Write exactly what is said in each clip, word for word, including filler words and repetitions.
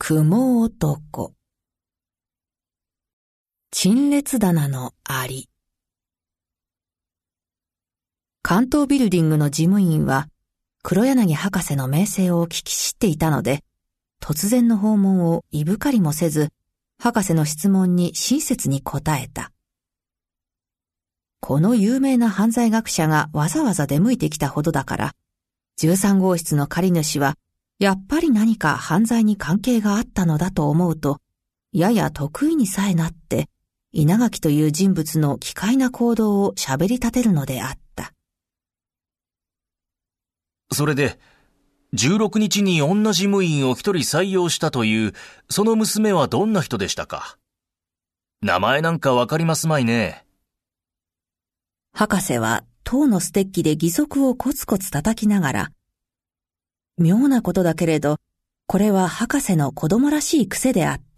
雲男。陳列棚のアリ。関東ビルディングの事務員は黒柳博士の名声を聞き知っていたので、突然の訪問をいぶかりもせず、博士の質問に親切に答えた。この有名な犯罪学者がわざわざ出向いてきたほどだから、じゅうさん号室の借り主はやっぱり何か犯罪に関係があったのだと思うと、やや得意にさえなって、稲垣という人物の奇怪な行動を喋り立てるのであった。 それで、じゅうろくにちに女事務員を一人採用したという、その娘はどんな人でしたか？名前なんかわかりますまいね。 博士は塔のステッキで義足をコツコツ叩きながら、妙なことだけれど、これは博士の子供らしい癖であった。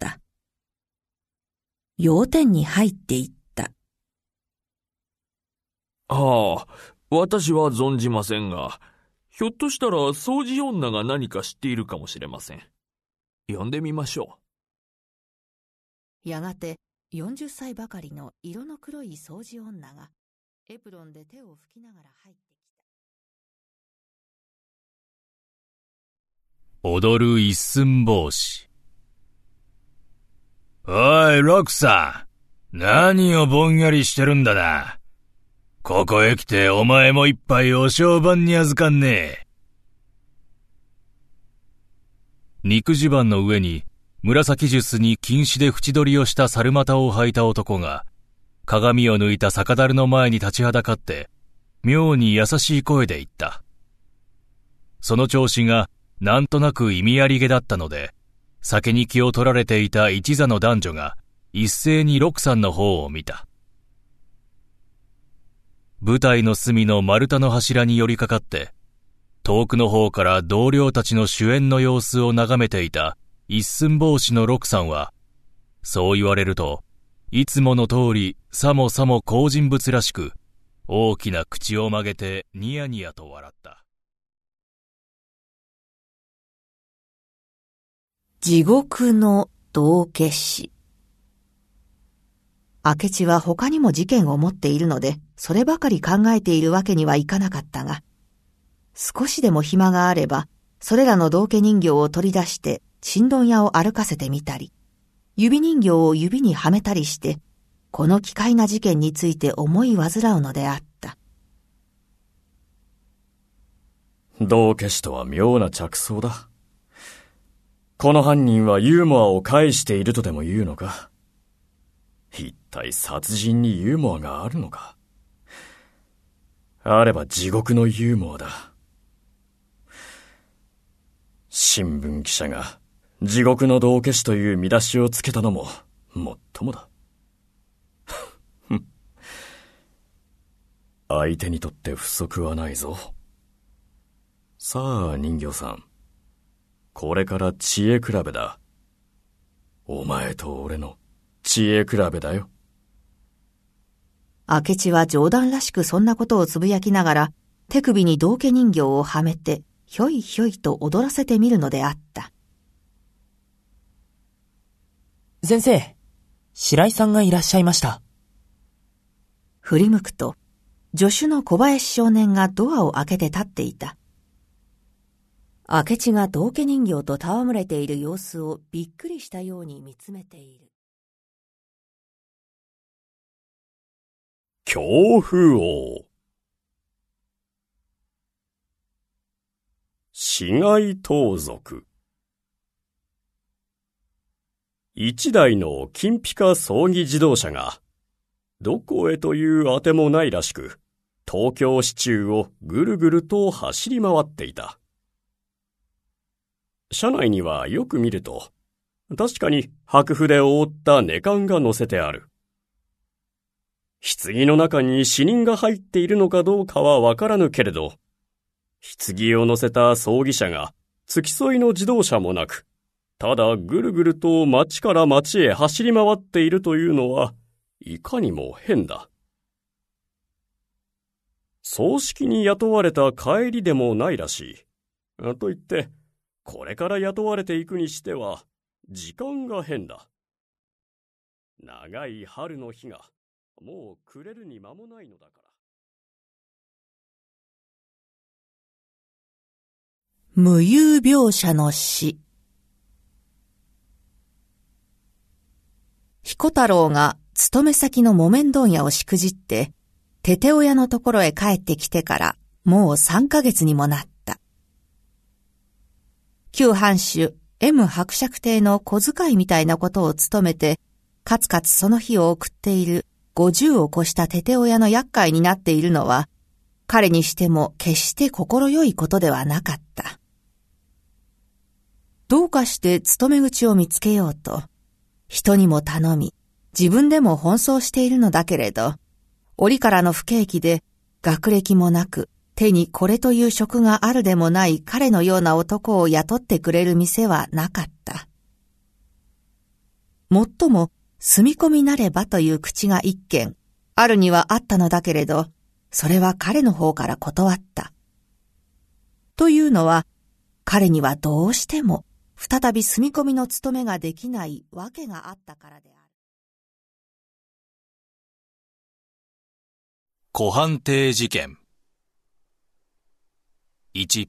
要点に入っていった。 はあ、私は存じませんが、ひょっとしたら掃除女が何か知っているかもしれません。呼んでみましょう。やがてよんじゅっさいばかりの色の黒い掃除女がエプロンで手を拭きながら入ってきた。踊る一寸法師。 おい、ロクさん。何をぼんやりしてるんだな。ここへ来てお前も一杯お商売に預かんねえ。 肉襦袢の上に紫術に金糸で縁取りをした猿股を履いた男が、鏡を抜いた酒樽の前に立ちはだかって、妙に優しい声で言った。その調子がなんとなく意味ありげだったので、酒に気を取られていた一座の男女が一斉に六さんの方を見た。舞台の隅の丸太の柱に寄りかかって、遠くの方から同僚たちの主演の様子を眺めていた一寸法師の六さんは、そう言われると、いつもの通りさもさも好人物らしく、大きな口を曲げてニヤニヤと笑った。 地獄の道化師。明智は他にも事件を持っているので、そればかり考えているわけにはいかなかったが、少しでも暇があれば、それらの道化人形を取り出して、ちんどん屋を歩かせてみたり、指人形を指にはめたりして、この奇怪な事件について思い煩うのであった。 道化師とは妙な着想だ。この犯人はユーモアを介しているとでも言うのか。一体殺人にユーモアがあるのか。あれば地獄のユーモアだ。新聞記者が地獄の道化師という見出しをつけたのももっともだ。相手にとって不足はないぞ。さあ人形さん、これから知恵比べだ。お前と俺の知恵比べだよ。 明智は冗談らしくそんなことをつぶやきながら、手首に道化人形をはめて、ひょいひょいと踊らせてみるのであった。 先生、白井さんがいらっしゃいました。 振り向くと、助手の小林少年がドアを開けて立っていた。明智が道化人形と戯れている様子をびっくりしたように見つめている。 恐怖王。市街盗賊。一台の金ピカ装儀自動車が、どこへというあてもないらしく、東京市中をぐるぐると走り回っていた。車内にはよく見ると、確かに白筆を覆った寝缶が乗せてある。棺の中に死人が入っているのかどうかはわからぬけれど、棺を乗せた葬儀車が付き添いの自動車もなく、ただぐるぐると町から町へ走り回っているというのは、いかにも変だ。葬式に雇われた帰りでもないらしい。と言って、これから雇われていくにしては、 時間が変だ。長い春の日がもう暮れるに間もないのだから。 無有描写の詩。彦太郎が勤め先の木綿問屋をしくじって、テテ親のところへ帰ってきてからもう三ヶ月にもなった。旧藩主 M 伯爵邸の小遣いみたいなことを務めて、かつかつその日を送っている五十を越したテテ親の厄介になっているのは、彼にしても決して心よいことではなかった。どうかして勤め口を見つけようと、人にも頼み、自分でも奔走しているのだけれど、折からの不景気で学歴もなく、手にこれという職があるでもない彼のような男を雇ってくれる店はなかった。もっとも、住み込みなればという口が一軒、あるにはあったのだけれど、それは彼の方から断った。というのは、彼にはどうしても、再び住み込みの務めができないわけがあったからである。 湖畔亭事件。いち、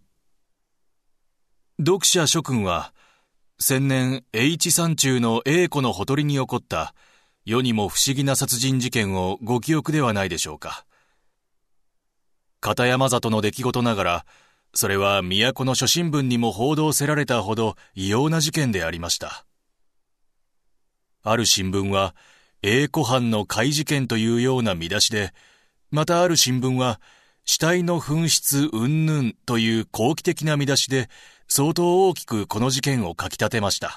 読者諸君は、先年 H 山中の A 湖のほとりに起こった世にも不思議な殺人事件をご記憶ではないでしょうか。片山里の出来事ながら、それは都の諸新聞にも報道せられたほど異様な事件でありました。ある新聞は A 湖畔の怪事件というような見出しで、またある新聞は死体の紛失云々という好奇的な見出しで相当大きくこの事件を書き立てました。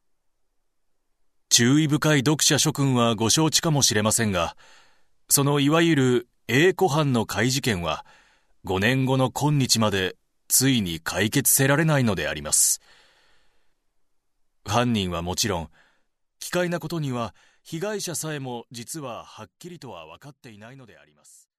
注意深い読者諸君はご承知かもしれませんが、そのいわゆる A 湖畔の怪事件はごねんごの今日までついに解決せられないのであります。犯人はもちろん、奇怪なことには被害者さえも実ははっきりとは分かっていないのであります。